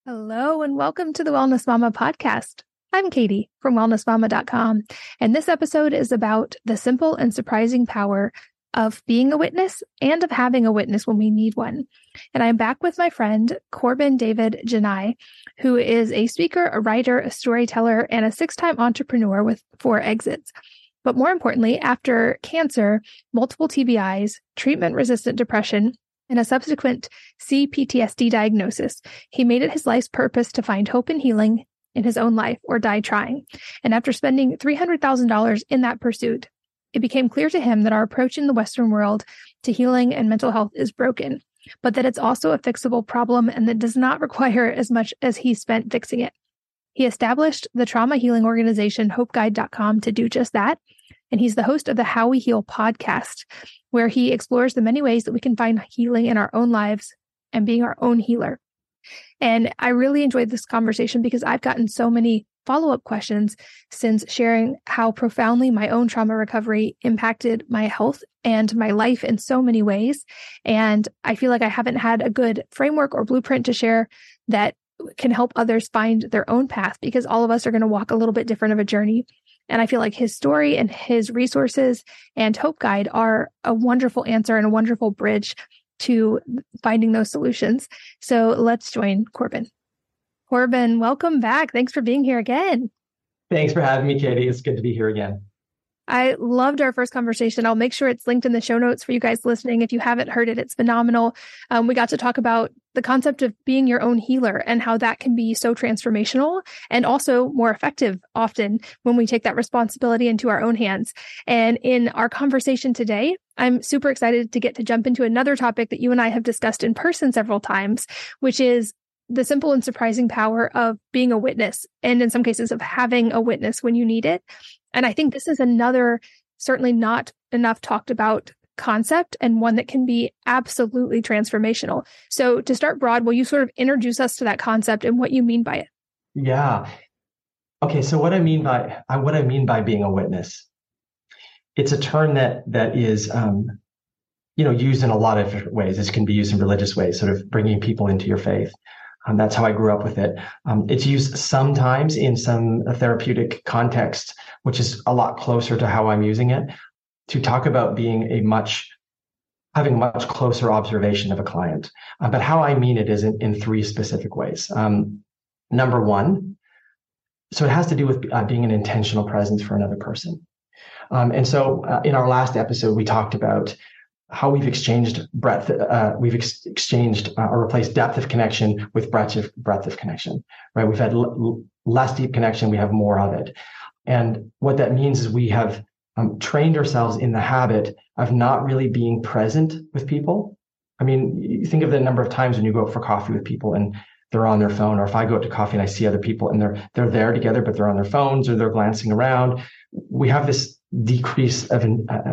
Hello and welcome to the Wellness Mama podcast. I'm Katie from wellnessmama.com, and this episode is about the simple and surprising power of being a witness and of having a witness when we need one. And I'm back with my friend, Corbin David Janai, who is a speaker, a writer, a storyteller, and a 6-time entrepreneur with 4 exits. But more importantly, after cancer, multiple TBIs, treatment-resistant depression, and a subsequent CPTSD diagnosis, he made it his life's purpose to find hope and healing in his own life or die trying. And after spending $300,000 in that pursuit, it became clear to him that our approach in the Western world to healing and mental health is broken, but that it's also a fixable problem and that does not require as much as he spent fixing it. He established the trauma healing organization HopeGuide.com to do just that. And he's the host of the How We Heal podcast, where he explores the many ways that we can find healing in our own lives and being our own healer. And I really enjoyed this conversation because I've gotten so many follow-up questions since sharing how profoundly my own trauma recovery impacted my health and my life in so many ways. And I feel like I haven't had a good framework or blueprint to share that can help others find their own path, because all of us are going to walk a little bit different of a journey. And I feel like his story and his resources and Hope Guide are a wonderful answer and a wonderful bridge to finding those solutions. So let's join Corbin. Corbin, welcome back. Thanks for being here again. Thanks for having me, Katie. It's good to be here again. I loved our first conversation. I'll make sure it's linked in the show notes for you guys listening. If you haven't heard it, it's phenomenal. We got to talk about the concept of being your own healer and how that can be so transformational and also more effective often when we take that responsibility into our own hands. And in our conversation today, I'm super excited to get to jump into another topic that you and I have discussed in person several times, which is the simple and surprising power of being a witness, and in some cases of having a witness when you need it. And I think this is another certainly not enough talked about concept, and one that can be absolutely transformational. So to start broad, will you sort of introduce us to that concept and what you mean by it? Yeah. Okay. So what I mean by being a witness, it's a term that is used in a lot of different ways. It can be used in religious ways, sort of bringing people into your faith. That's how I grew up with it. It's used sometimes in some therapeutic context, which is a lot closer to how I'm using it, to talk about being having a much closer observation of a client. But how I mean it is in 3 specific ways. Number one, so it has to do with being an intentional presence for another person. And so in our last episode, we talked about how we've exchanged breadth, or replaced depth of connection with breadth of connection, right? We've had less deep connection, we have more of it. And what that means is we have trained ourselves in the habit of not really being present with people. I mean, you think of the number of times when you go out for coffee with people and they're on their phone, or if I go out to coffee and I see other people and they're there together, but they're on their phones or they're glancing around. We have this decrease of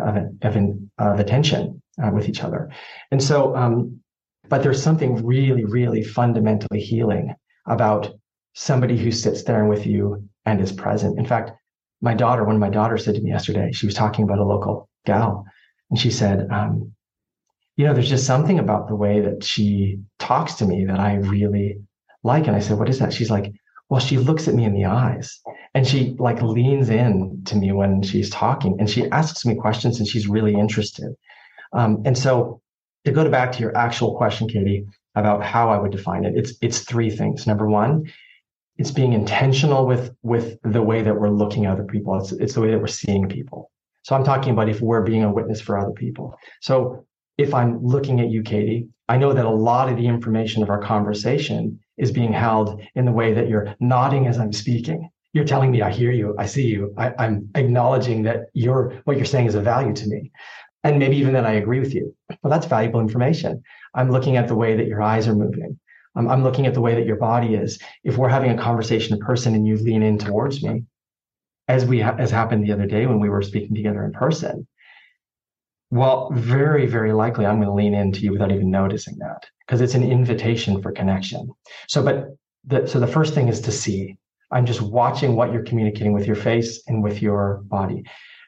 attention with each other. And so, but there's something really, really fundamentally healing about somebody who's sits there with you and is present. In fact, one of my daughters said to me yesterday, she was talking about a local gal, and she said, there's just something about the way that she talks to me that I really like. And I said, what is that? She's like, well, she looks at me in the eyes and she like leans in to me when she's talking and she asks me questions and she's really interested. And so to go back to your actual question, Katie, about how I would define it, it's 3 things. Number one, it's being intentional with the way that we're looking at other people. It's the way that we're seeing people. So I'm talking about if we're being a witness for other people. So if I'm looking at you, Katie, I know that a lot of the information of our conversation is being held in the way that you're nodding as I'm speaking. You're telling me, I hear you, I see you. I'm acknowledging that what you're saying is of value to me. And maybe even that I agree with you. Well, that's valuable information. I'm looking at the way that your eyes are moving. I'm looking at the way that your body is. If we're having a conversation in person and you lean in towards me, as happened the other day when we were speaking together in person, well, very, very likely I'm going to lean into you without even noticing that, because it's an invitation for connection. So the first thing is to see. I'm just watching what you're communicating with your face and with your body.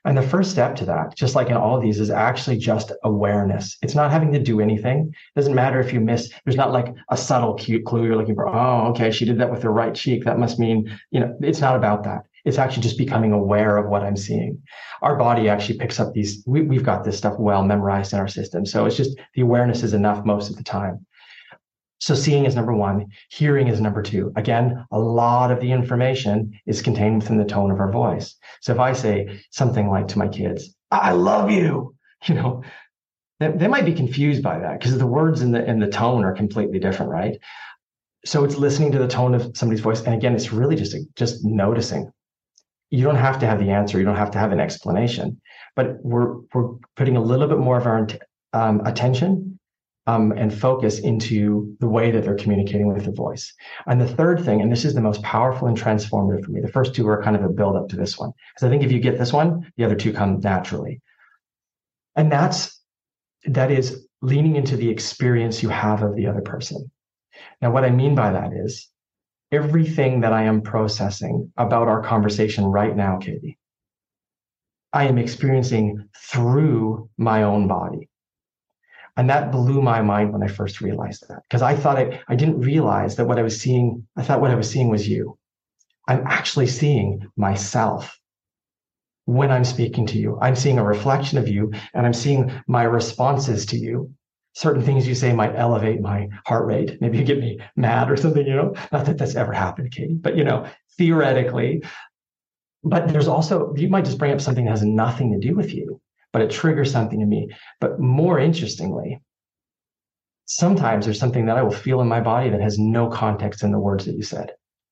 And the first step to that, just like in all of these, is actually just awareness. It's not having to do anything. It doesn't matter if you miss, there's not like a subtle clue you're looking for. Oh, okay, she did that with her right cheek. That must mean, it's not about that. It's actually just becoming aware of what I'm seeing. Our body actually picks up these, we've got this stuff well memorized in our system. So it's just the awareness is enough most of the time. So seeing is number one, hearing is number two. Again, a lot of the information is contained within the tone of our voice. So if I say something like to my kids, I love you, they might be confused by that because the words and the tone are completely different, right? So it's listening to the tone of somebody's voice. And again, it's really just noticing. You don't have to have the answer. You don't have to have an explanation, but we're putting a little bit more of our attention and focus into the way that they're communicating with their voice. And the third thing, and this is the most powerful and transformative for me, the first two are kind of a build up to this one. Because I think if you get this one, the other two come naturally. And that is leaning into the experience you have of the other person. Now, what I mean by that is everything that I am processing about our conversation right now, Katie, I am experiencing through my own body. And that blew my mind when I first realized that, because I thought I didn't realize that what I was seeing, I thought what I was seeing was you. I'm actually seeing myself when I'm speaking to you. I'm seeing a reflection of you, and I'm seeing my responses to you. Certain things you say might elevate my heart rate. Maybe you get me mad or something, not that that's ever happened, Katie, but theoretically. But there's also, you might just bring up something that has nothing to do with you, but it triggers something in me. But more interestingly, sometimes there's something that I will feel in my body that has no context in the words that you said.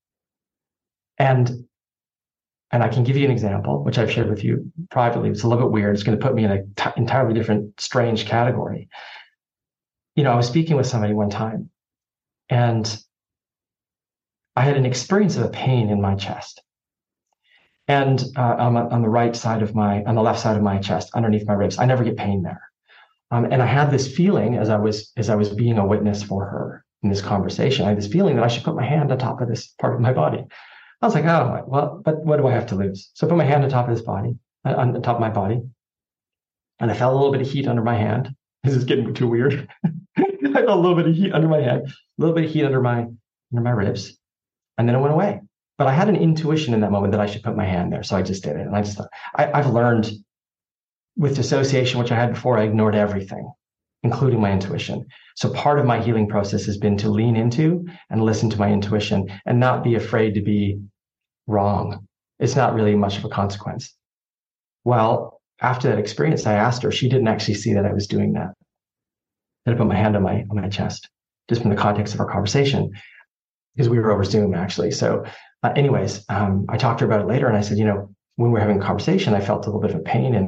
And I can give you an example, which I've shared with you privately. It's a little bit weird. It's going to put me in an entirely different, strange category. I was speaking with somebody one time, and I had an experience of a pain in my chest. And on the left side of my chest, underneath my ribs. I never get pain there. And I had this feeling as I was being a witness for her in this conversation, I had this feeling that I should put my hand on top of this part of my body. I was like, oh, well, but what do I have to lose? So I put my hand on top of this body, on the top of my body. And I felt a little bit of heat under my hand. This is getting too weird. I felt a little bit of heat under my head, a little bit of heat under my ribs. And then it went away. But I had an intuition in that moment that I should put my hand there. So I just did it. And I just thought, I've learned with dissociation, which I had before, I ignored everything, including my intuition. So part of my healing process has been to lean into and listen to my intuition and not be afraid to be wrong. It's not really much of a consequence. Well, after that experience, I asked her, she didn't actually see that I was doing that. Then I put my hand on my chest, just from the context of our conversation, because we were over Zoom actually. So anyways, I talked to her about it later, and I said, when we were having a conversation, I felt a little bit of a pain,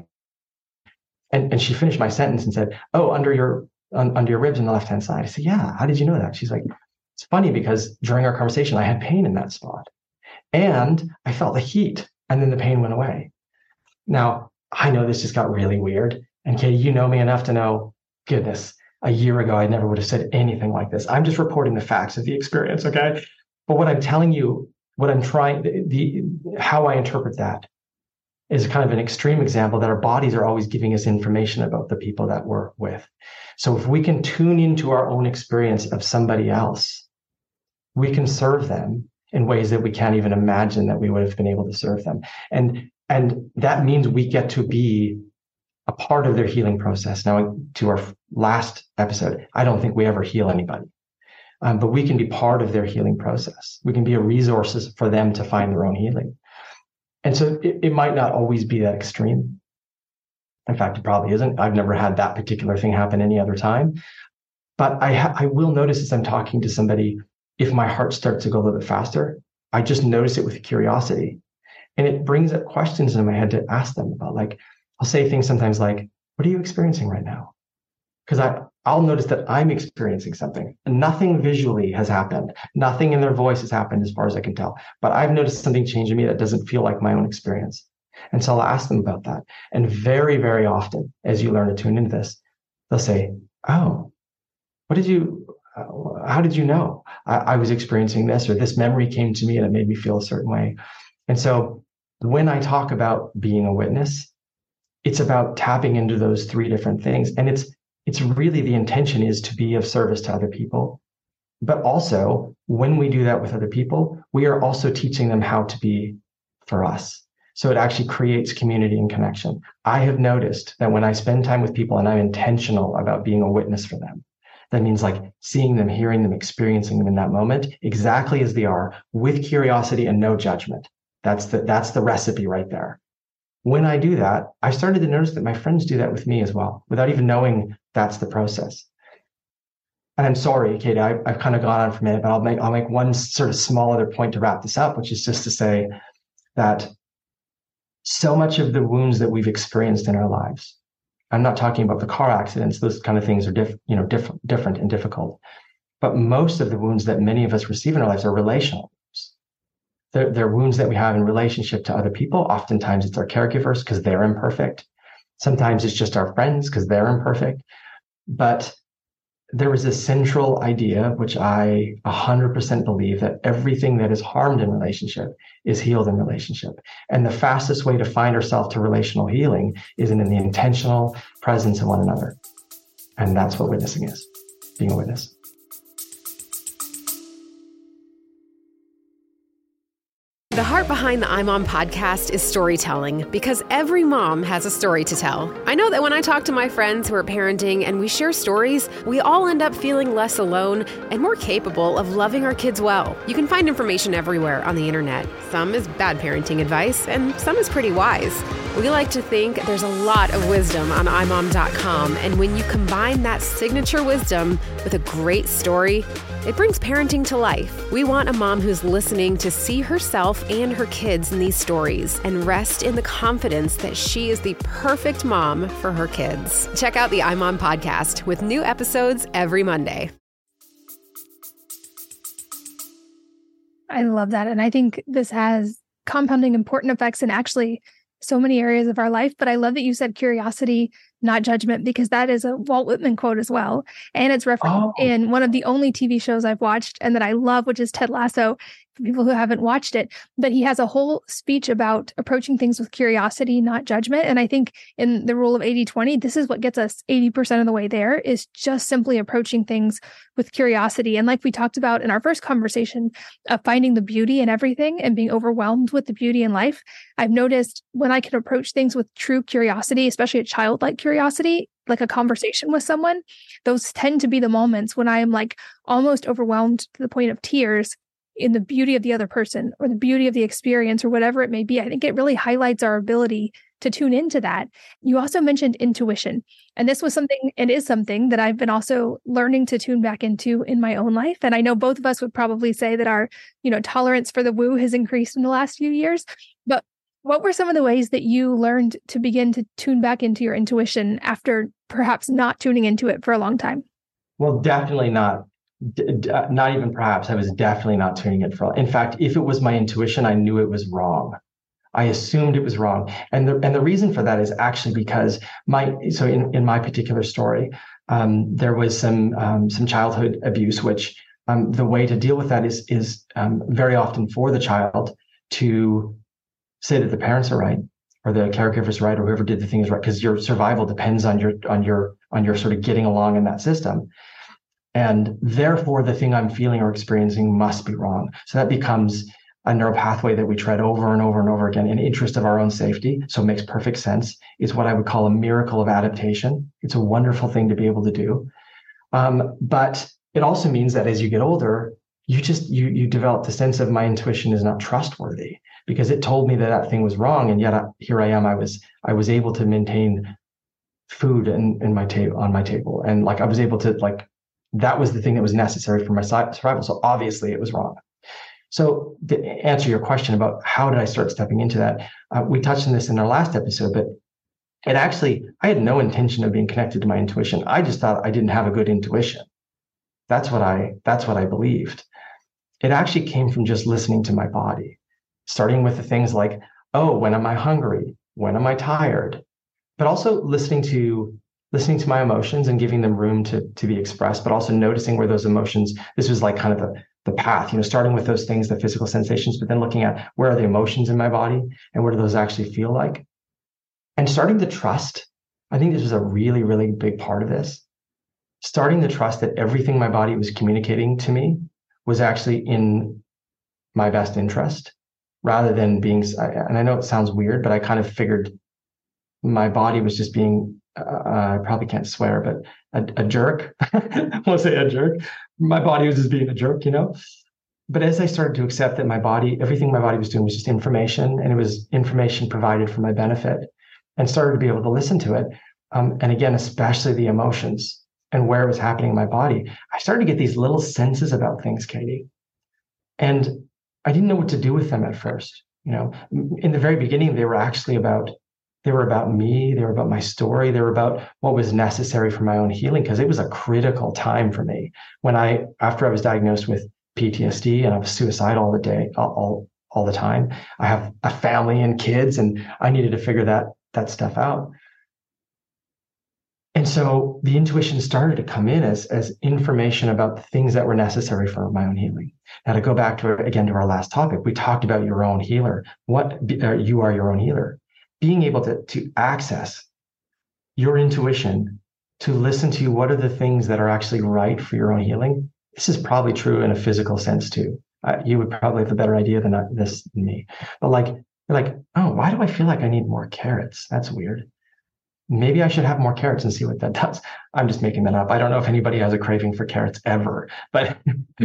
and she finished my sentence and said, "Oh, under your ribs on the left hand side." I said, "Yeah. How did you know that?" She's like, "It's funny because during our conversation, I had pain in that spot, and I felt the heat, and then the pain went away." Now I know this just got really weird, and Katie, you know me enough to know, goodness, a year ago I never would have said anything like this. I'm just reporting the facts of the experience, okay? But what I'm telling you, what I'm trying, how I interpret that is kind of an extreme example that our bodies are always giving us information about the people that we're with. So if we can tune into our own experience of somebody else, we can serve them in ways that we can't even imagine that we would have been able to serve them. And that means we get to be a part of their healing process. Now, to our last episode, I don't think we ever heal anybody. But we can be part of their healing process. We can be a resource for them to find their own healing. And so it might not always be that extreme. In fact, it probably isn't. I've never had that particular thing happen any other time. But I will notice as I'm talking to somebody, if my heart starts to go a little bit faster, I just notice it with curiosity. And it brings up questions in my head to ask them about, like, I'll say things sometimes like, what are you experiencing right now? Because I'll notice that I'm experiencing something. Nothing visually has happened. Nothing in their voice has happened as far as I can tell. But I've noticed something change in me that doesn't feel like my own experience. And so I'll ask them about that. And very, very often, as you learn to tune into this, they'll say, oh, how did you know I was experiencing this, or this memory came to me and it made me feel a certain way? And so when I talk about being a witness, it's about tapping into those three different things. And it's really, the intention is to be of service to other people. But also, when we do that with other people, we are also teaching them how to be for us. So it actually creates community and connection. I have noticed that when I spend time with people and I'm intentional about being a witness for them, that means like seeing them, hearing them, experiencing them in that moment, exactly as they are, with curiosity and no judgment. That's the recipe right there. When I do that, I started to notice that my friends do that with me as well, without even knowing that's the process. And I'm sorry, Katie, I've kind of gone on for a minute, but I'll make one sort of small other point to wrap this up, which is just to say that so much of the wounds that we've experienced in our lives, I'm not talking about the car accidents; those kind of things are different and difficult. But most of the wounds that many of us receive in our lives are relational wounds. They're wounds that we have in relationship to other people. Oftentimes, it's our caregivers because they're imperfect. Sometimes it's just our friends because they're imperfect. But there is a central idea, which I 100% believe, that everything that is harmed in relationship is healed in relationship. And the fastest way to find ourselves to relational healing is in the intentional presence of one another. And that's what witnessing is, being a witness. The heart behind the iMom podcast is storytelling, because every mom has a story to tell. I know that when I talk to my friends who are parenting and we share stories, we all end up feeling less alone and more capable of loving our kids well. You can find information everywhere on the internet. Some is bad parenting advice and some is pretty wise. We like to think there's a lot of wisdom on imom.com, and when you combine that signature wisdom with a great story, it brings parenting to life. We want a mom who's listening to see herself and her kids in these stories and rest in the confidence that she is the perfect mom for her kids. Check out the iMom podcast with new episodes every Monday. I love that. And I think this has compounding important effects in actually so many areas of our life. But I love that you said curiosity, not judgment, because that is a Walt Whitman quote as well. And it's referenced in one of the only TV shows I've watched and that I love, which is Ted Lasso, for people who haven't watched it. But he has a whole speech about approaching things with curiosity, not judgment. And I think in the rule of 80-20, this is what gets us 80% of the way there, is just simply approaching things with curiosity. And like we talked about in our first conversation of finding the beauty in everything and being overwhelmed with the beauty in life, I've noticed when I can approach things with true curiosity, especially a childlike curiosity, like a conversation with someone, those tend to be the moments when I am like almost overwhelmed to the point of tears in the beauty of the other person or the beauty of the experience or whatever it may be. I think it really highlights our ability to tune into that. You also mentioned intuition, and this was something, it is something that I've been also learning to tune back into in my own life. And I know both of us would probably say that our, tolerance for the woo has increased in the last few years. But what were some of the ways that you learned to begin to tune back into your intuition after perhaps not tuning into it for a long time? Well, definitely not. Not even perhaps. I was definitely not tuning it for. In fact, if it was my intuition, I knew it was wrong. I assumed it was wrong, and the reason for that is actually because in my particular story, there was some childhood abuse, which the way to deal with that is very often for the child to say that the parents are right or the caregiver's right or whoever did the thing is right, because your survival depends on your sort of getting along in that system. And therefore, the thing I'm feeling or experiencing must be wrong. So that becomes a neural pathway that we tread over and over and over again in interest of our own safety. So it makes perfect sense. It's what I would call a miracle of adaptation. It's a wonderful thing to be able to do. But it also means that as you get older, you develop the sense of my intuition is not trustworthy because it told me that thing was wrong. And yet here I am. I was able to maintain food on my table. And I was able to that was the thing that was necessary for my survival. So obviously it was wrong. So to answer your question about how did I start stepping into that, we touched on this in our last episode, but I had no intention of being connected to my intuition. I just thought I didn't have a good intuition. That's what I believed. It actually came from just listening to my body, starting with the things like, oh, when am I hungry? When am I tired? But also listening to my emotions and giving them room to be expressed, but also noticing where those emotions, this was like kind of the path, starting with those things, the physical sensations, but then looking at where are the emotions in my body and what do those actually feel like? And starting to trust, I think this was a really, really big part of this. Starting to trust that everything my body was communicating to me was actually in my best interest, rather than being, and I know it sounds weird, but I kind of figured my body was just being, I probably can't swear, but a jerk. I won't say a jerk. My body was just being a jerk, But as I started to accept that everything my body was doing was just information, and it was information provided for my benefit, and started to be able to listen to it. And again, especially the emotions and where it was happening in my body, I started to get these little senses about things, Katie. And I didn't know what to do with them at first. In the very beginning, they were about me. They were about my story. They were about what was necessary for my own healing, because it was a critical time for me after I was diagnosed with PTSD and I was suicidal all the time. I have a family and kids, and I needed to figure that stuff out. And so the intuition started to come in as information about the things that were necessary for my own healing. Now, to go back to our last topic, we talked about your own healer. You are your own healer. Being able to access your intuition, to listen to what are the things that are actually right for your own healing. This is probably true in a physical sense too. You would probably have a better idea than me. But you're like, oh, why do I feel like I need more carrots? That's weird. Maybe I should have more carrots and see what that does. I'm just making that up. I don't know if anybody has a craving for carrots ever, but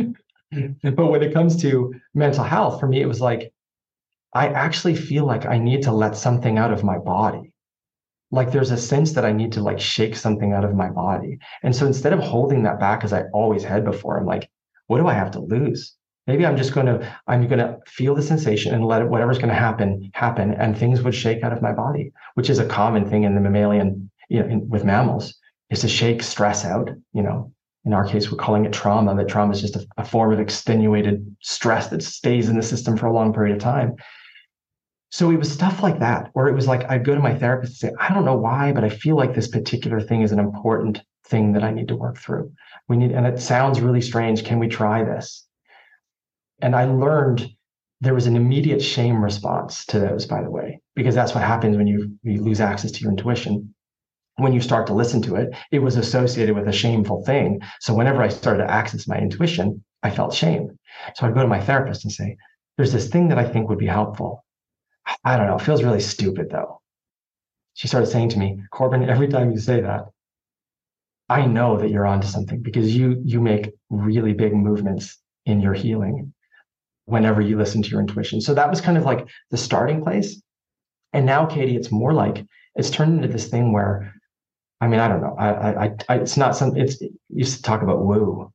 when it comes to mental health, for me, it was like, I actually feel like I need to let something out of my body. Like there's a sense that I need to shake something out of my body. And so instead of holding that back as I always had before, I'm like, what do I have to lose? Maybe I'm going to feel the sensation and let whatever's going to happen, and things would shake out of my body, which is a common thing in the mammalian, with mammals, is to shake stress out. In our case, we're calling it trauma. That trauma is just a form of extenuated stress that stays in the system for a long period of time. So it was stuff like that, where it was like, I'd go to my therapist and say, I don't know why, but I feel like this particular thing is an important thing that I need to work through. And it sounds really strange. Can we try this? And I learned there was an immediate shame response to those, by the way, because that's what happens when you lose access to your intuition. When you start to listen to it, it was associated with a shameful thing. So whenever I started to access my intuition, I felt shame. So I'd go to my therapist and say, there's this thing that I think would be helpful. I don't know. It feels really stupid, though. She started saying to me, Corbin, every time you say that, I know that you're onto something, because you make really big movements in your healing whenever you listen to your intuition. So that was kind of like the starting place. And now, Katie, it's more like it's turned into this thing where, I don't know. It's not it's used to talk about woo.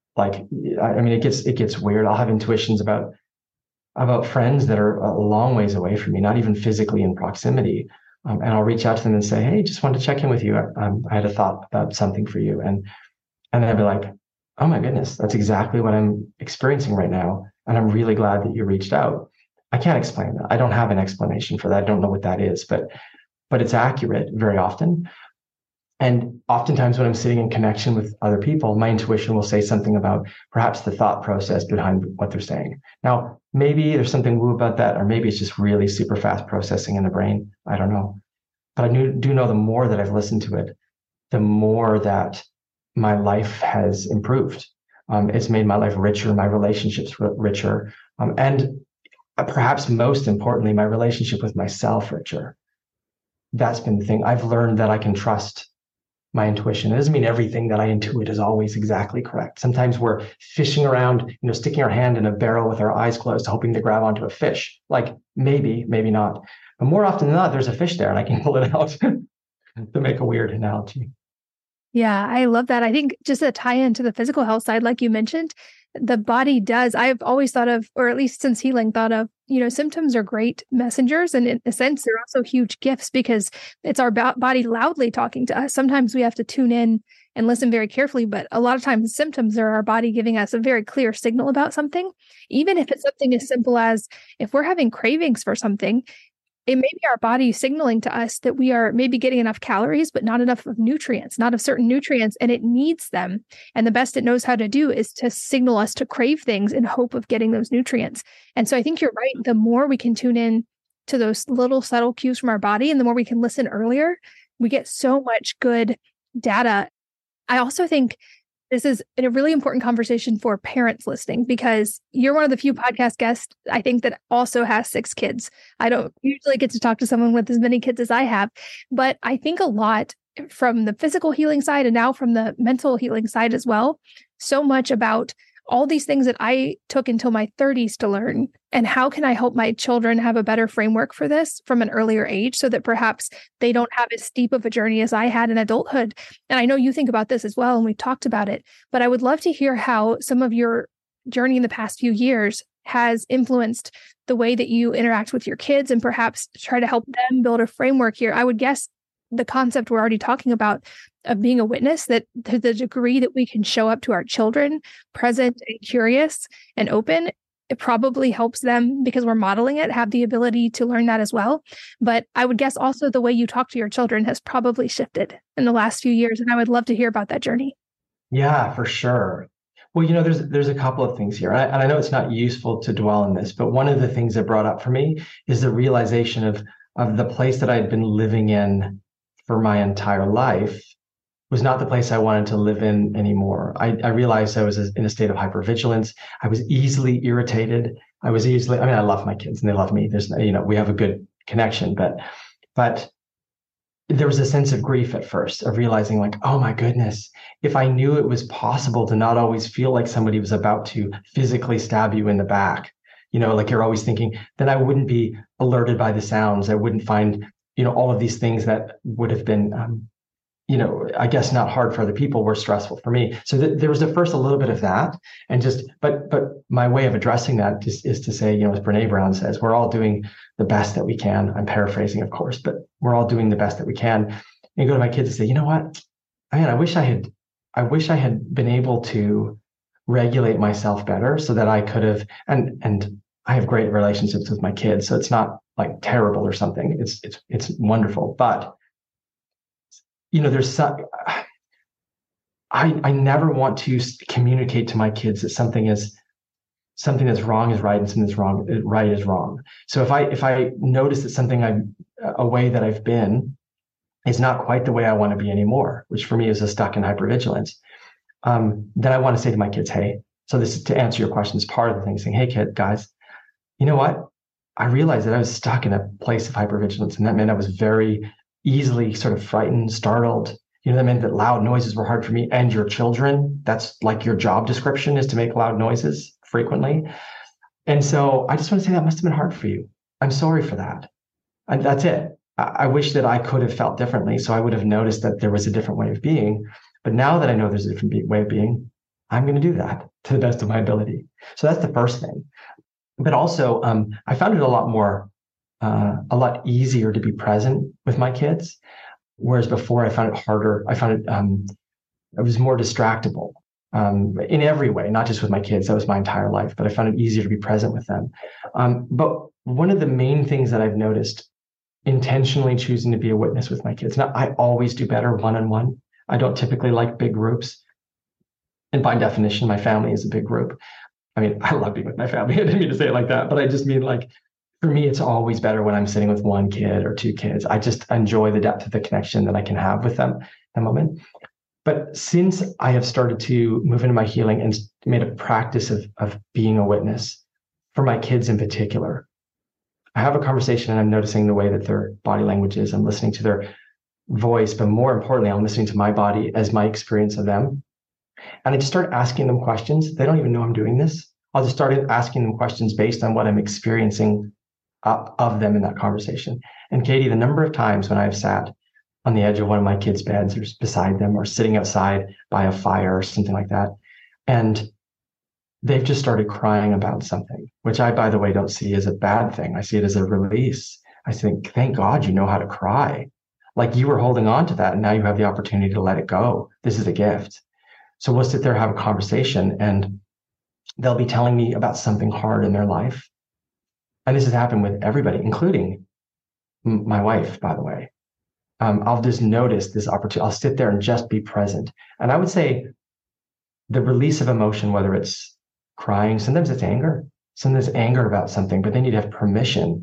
It gets weird. I'll have intuitions about friends that are a long ways away from me, not even physically in proximity. And I'll reach out to them and say, hey, just wanted to check in with you. I had a thought about something for you. And they'll be like, oh my goodness, that's exactly what I'm experiencing right now. And I'm really glad that you reached out. I can't explain that. I don't have an explanation for that. I don't know what that is, but it's accurate very often. And oftentimes when I'm sitting in connection with other people, my intuition will say something about perhaps the thought process behind what they're saying. Now, maybe there's something woo about that, or maybe it's just really super fast processing in the brain. I don't know. But I do know the more that I've listened to it, the more that my life has improved. It's made my life richer, my relationships richer, and perhaps most importantly, my relationship with myself richer. That's been the thing. I've learned that I can trust my intuition. It doesn't mean everything that I intuit is always exactly correct. Sometimes we're fishing around, sticking our hand in a barrel with our eyes closed, hoping to grab onto a fish. Like maybe not. But more often than not, there's a fish there and I can pull it out to make a weird analogy. Yeah, I love that. I think just a tie into the physical health side, like you mentioned, the body does. I've always thought of, or at least since healing, thought of, symptoms are great messengers. And in a sense, they're also huge gifts because it's our body loudly talking to us. Sometimes we have to tune in and listen very carefully. But a lot of times symptoms are our body giving us a very clear signal about something. Even if it's something as simple as if we're having cravings for something, it may be our body signaling to us that we are maybe getting enough calories, but not enough of nutrients, not of certain nutrients, and it needs them. And the best it knows how to do is to signal us to crave things in hope of getting those nutrients. And so I think you're right. The more we can tune in to those little subtle cues from our body, and the more we can listen earlier, we get so much good data. I also think this is a really important conversation for parents listening, because you're one of the few podcast guests, I think, that also has 6 kids. I don't usually get to talk to someone with as many kids as I have, but I think a lot from the physical healing side and now from the mental healing side as well, so much about all these things that I took until my 30s to learn. And how can I help my children have a better framework for this from an earlier age, so that perhaps they don't have as steep of a journey as I had in adulthood? And I know you think about this as well, and we've talked about it, but I would love to hear how some of your journey in the past few years has influenced the way that you interact with your kids, and perhaps try to help them build a framework here. I would guess the concept we're already talking about of being a witness, that to the degree that we can show up to our children present and curious and open, it probably helps them, because we're modeling it, have the ability to learn that as well. But I would guess also the way you talk to your children has probably shifted in the last few years. And I would love to hear about that journey. Yeah, for sure. Well, there's a couple of things here. And I know it's not useful to dwell on this, but one of the things that brought up for me is the realization of the place that I had been living in for my entire life was not the place I wanted to live in anymore. I realized I was in a state of hypervigilance. I was easily irritated. I love my kids and they love me. There's, we have a good connection, but there was a sense of grief at first, of realizing like, oh my goodness, if I knew it was possible to not always feel like somebody was about to physically stab you in the back, like you're always thinking, then I wouldn't be alerted by the sounds. I wouldn't find, all of these things that would have been, I guess not hard for other people were stressful for me. So there was a little bit of that, and but my way of addressing that is to say, as Brene Brown says, we're all doing the best that we can. I'm paraphrasing, of course, but we're all doing the best that we can. And go to my kids and say, you know what, man, I wish I had been able to regulate myself better, so that I could have, and I have great relationships with my kids, so it's not like terrible or something. It's wonderful, but there's some, I never want to communicate to my kids that something that's wrong is right and something that's right is wrong. So if I notice that a way that I've been is not quite the way I want to be anymore, which for me is a stuck in hypervigilance, then I want to say to my kids, hey, so this is to answer your question, is part of the thing, saying, hey guys, you know what? I realized that I was stuck in a place of hypervigilance, and that meant I was very easily sort of frightened, startled. That meant that loud noises were hard for me and your children. That's like your job description, is to make loud noises frequently. And so I just want to say that must have been hard for you. I'm sorry for that. And that's it. I wish that I could have felt differently, so I would have noticed that there was a different way of being. But now that I know there's a different way of being, I'm going to do that to the best of my ability. So that's the first thing. But also, I found it a lot easier to be present with my kids, whereas before I found it harder. I found it was more distractible in every way, not just with my kids. That was my entire life, but I found it easier to be present with them. But one of the main things that I've noticed, intentionally choosing to be a witness with my kids. Now, I always do better one-on-one. I don't typically like big groups. And by definition, my family is a big group. I mean, I love being with my family. I didn't mean to say it like that, but I just mean like, for me, it's always better when I'm sitting with one kid or 2 kids. I just enjoy the depth of the connection that I can have with them at the moment. But since I have started to move into my healing and made a practice of being a witness for my kids in particular, I have a conversation and I'm noticing the way that their body language is. I'm listening to their voice, but more importantly, I'm listening to my body as my experience of them. And I just start asking them questions. They don't even know I'm doing this. I'll just start asking them questions based on what I'm experiencing of them in that conversation. And Katie, the number of times when I've sat on the edge of one of my kids' beds or beside them or sitting outside by a fire or something like that, and they've just started crying about something, which I, by the way, don't see as a bad thing. I see it as a release. I think, thank God you know how to cry. Like you were holding on to that and now you have the opportunity to let it go. This is a gift. So we'll sit there, have a conversation, and they'll be telling me about something hard in their life. And this has happened with everybody, including my wife, by the way. I'll just notice this opportunity. I'll sit there and just be present. And I would say the release of emotion, whether it's crying, sometimes it's anger about something, but they need to have permission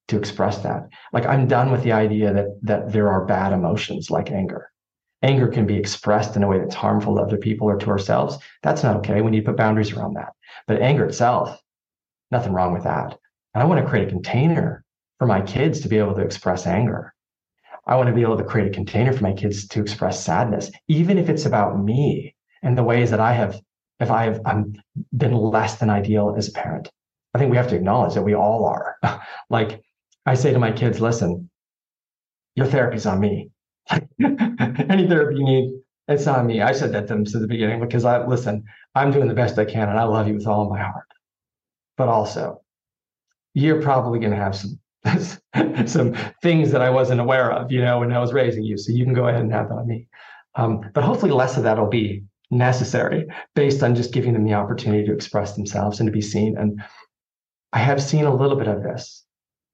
to express that. Like, I'm done with the idea that there are bad emotions like anger. Anger can be expressed in a way that's harmful to other people or to ourselves. That's not okay. We need to put boundaries around that. But anger itself, nothing wrong with that. And I want to create a container for my kids to be able to express anger. I want to be able to create a container for my kids to express sadness, even if it's about me and the ways that if I've been less than ideal as a parent. I think we have to acknowledge that we all are. Like, I say to my kids, listen, your therapy's on me. Any therapy you need, it's on me. I said that to them since the beginning because I'm doing the best I can and I love you with all of my heart. But also, you're probably going to have some things that I wasn't aware of, when I was raising you. So you can go ahead and have that on me. But hopefully less of that will be necessary based on just giving them the opportunity to express themselves and to be seen. And I have seen a little bit of this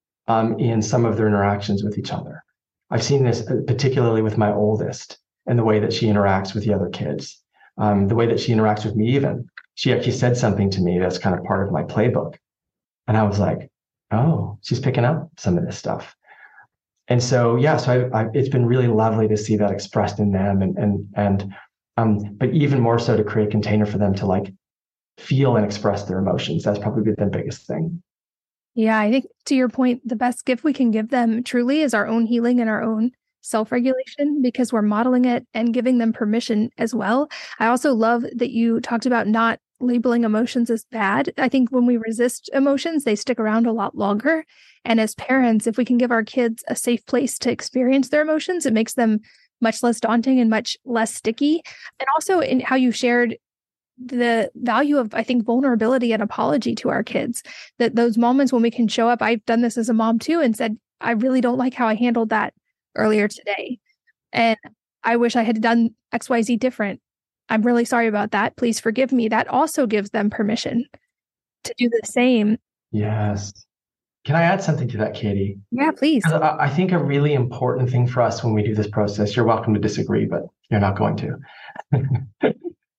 in some of their interactions with each other. I've seen this particularly with my oldest and the way that she interacts with the other kids, the way that she interacts with me even. She actually said something to me that's kind of part of my playbook. And I was like, oh, she's picking up some of this stuff. And so, it's been really lovely to see that expressed in them but even more so to create a container for them to like feel and express their emotions. That's probably the biggest thing. Yeah, I think to your point, the best gift we can give them truly is our own healing and our own self-regulation because we're modeling it and giving them permission as well. I also love that you talked about not labeling emotions as bad. I think when we resist emotions, they stick around a lot longer. And as parents, if we can give our kids a safe place to experience their emotions, it makes them much less daunting and much less sticky. And also in how you shared the value of, I think, vulnerability and apology to our kids, that those moments when we can show up, I've done this as a mom too, and said, I really don't like how I handled that earlier today. And I wish I had done XYZ different. I'm really sorry about that. Please forgive me. That also gives them permission to do the same. Yes. Can I add something to that, Katie? Yeah, please. I think a really important thing for us when we do this process, you're welcome to disagree, but you're not going to.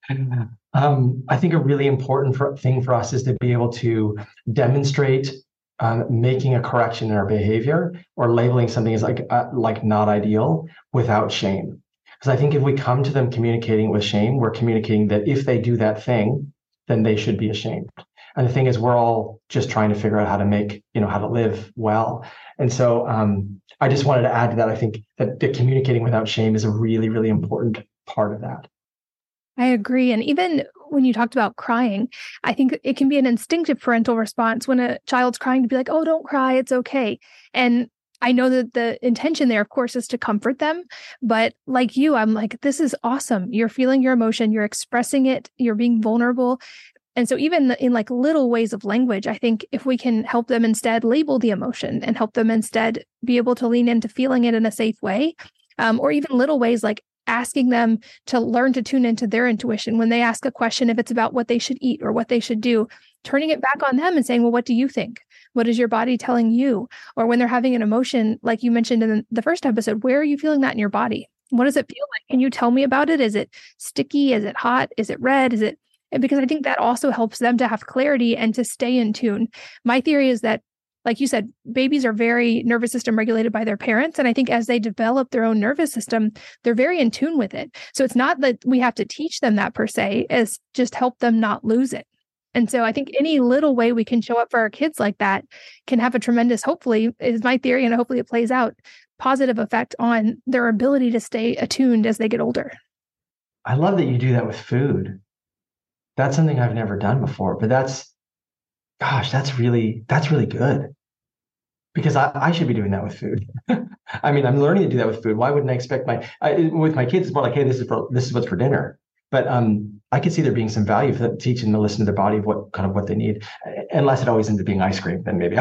I think a really important thing for us is to be able to demonstrate making a correction in our behavior or labeling something as like not ideal without shame. Because I think if we come to them communicating with shame, we're communicating that if they do that thing, then they should be ashamed. And the thing is, we're all just trying to figure out how to how to live well. And so I just wanted to add to that. I think that communicating without shame is a really, really important part of that. I agree. And even when you talked about crying, I think it can be an instinctive parental response when a child's crying to be like, oh, don't cry, it's okay. And I know that the intention there, of course, is to comfort them. But like you, I'm like, this is awesome. You're feeling your emotion, you're expressing it, you're being vulnerable. And so even in like little ways of language, I think if we can help them instead label the emotion and help them instead be able to lean into feeling it in a safe way, or even little ways like asking them to learn to tune into their intuition when they ask a question, if it's about what they should eat or what they should do, turning it back on them and saying, well, what do you think? What is your body telling you? Or when they're having an emotion, like you mentioned in the first episode, where are you feeling that in your body? What does it feel like? Can you tell me about it? Is it sticky? Is it hot? Is it red? Because I think that also helps them to have clarity and to stay in tune. My theory is that, like you said, babies are very nervous system regulated by their parents. And I think as they develop their own nervous system, they're very in tune with it. So it's not that we have to teach them that per se, as just help them not lose it. And so I think any little way we can show up for our kids like that can have a tremendous, hopefully, is my theory, and hopefully it plays out, positive effect on their ability to stay attuned as they get older. I love that you do that with food. That's something I've never done before, but that's really good. Because I should be doing that with food. I mean, I'm learning to do that with food. Why wouldn't I expect with my kids? It's more like, hey, this is what's for dinner. But I could see there being some value for teaching them to listen to their body of what they need. Unless it always ends up being ice cream, then maybe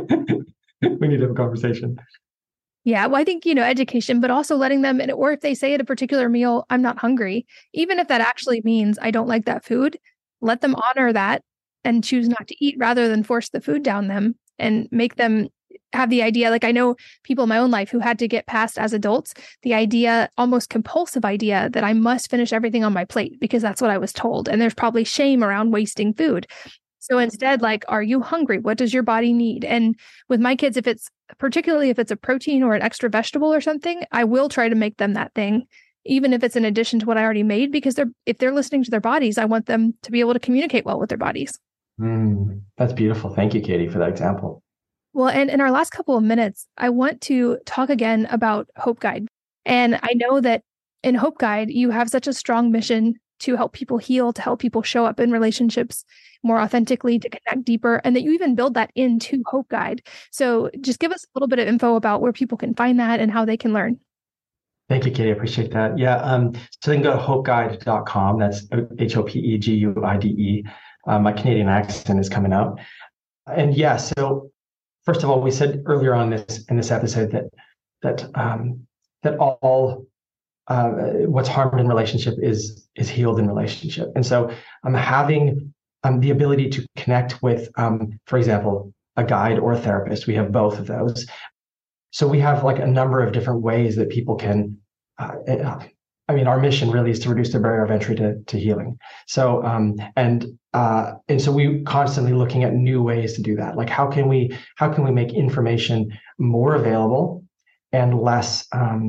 we need to have a conversation. Yeah, well, I think, education, but also letting them, or if they say at a particular meal, I'm not hungry, even if that actually means I don't like that food, let them honor that and choose not to eat rather than force the food down them and make them have the idea. Like, I know people in my own life who had to get past as adults, the idea, almost compulsive idea, that I must finish everything on my plate because that's what I was told. And there's probably shame around wasting food. So instead, like, are you hungry? What does your body need? And with my kids, particularly if it's a protein or an extra vegetable or something, I will try to make them that thing, even if it's in addition to what I already made, because if they're listening to their bodies, I want them to be able to communicate well with their bodies. That's beautiful. Thank you, Katie, for that example. Well, and in our last couple of minutes, I want to talk again about Hope Guide. And I know that in Hope Guide, you have such a strong mission to help people heal, to help people show up in relationships more authentically, to connect deeper, and that you even build that into Hope Guide. So just give us a little bit of info about where people can find that and how they can learn. Thank you, Katie. I appreciate that. Yeah. So they can go to hopeguide.com. That's HOPEGUIDE. My Canadian accent is coming out. And yeah, so first of all, we said earlier on in this episode that all what's harmed in relationship is healed in relationship. And so having the ability to connect with, for example, a guide or a therapist, we have both of those. So we have like a number of different ways that people can, our mission really is to reduce the barrier of entry to healing. So, and so we constantly looking at new ways to do that. Like how can we make information more available and less,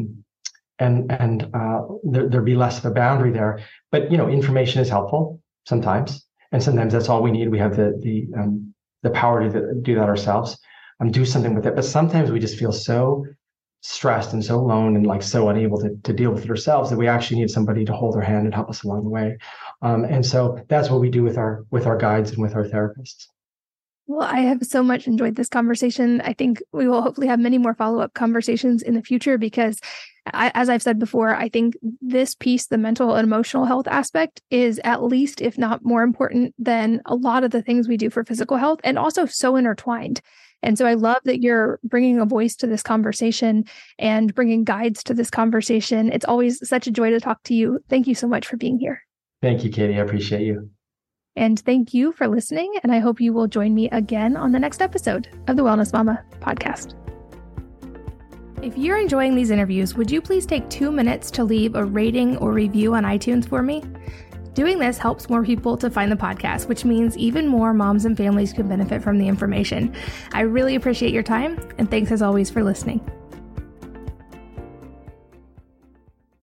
there be less of a boundary there. But information is helpful sometimes, and sometimes that's all we need. We have the power to do that ourselves and do something with it. But sometimes we just feel so stressed and so alone and like so unable to deal with it ourselves that we actually need somebody to hold our hand and help us along the way. And so that's what we do with our guides and with our therapists. Well, I have so much enjoyed this conversation. I think we will hopefully have many more follow-up conversations in the future because, as I've said before, I think this piece, the mental and emotional health aspect, is at least, if not more important than a lot of the things we do for physical health, and also so intertwined. And so I love that you're bringing a voice to this conversation and bringing guides to this conversation. It's always such a joy to talk to you. Thank you so much for being here. Thank you, Katie. I appreciate you. And thank you for listening. And I hope you will join me again on the next episode of the Wellness Mama podcast. If you're enjoying these interviews, would you please take 2 minutes to leave a rating or review on iTunes for me? Doing this helps more people to find the podcast, which means even more moms and families can benefit from the information. I really appreciate your time, and thanks as always for listening.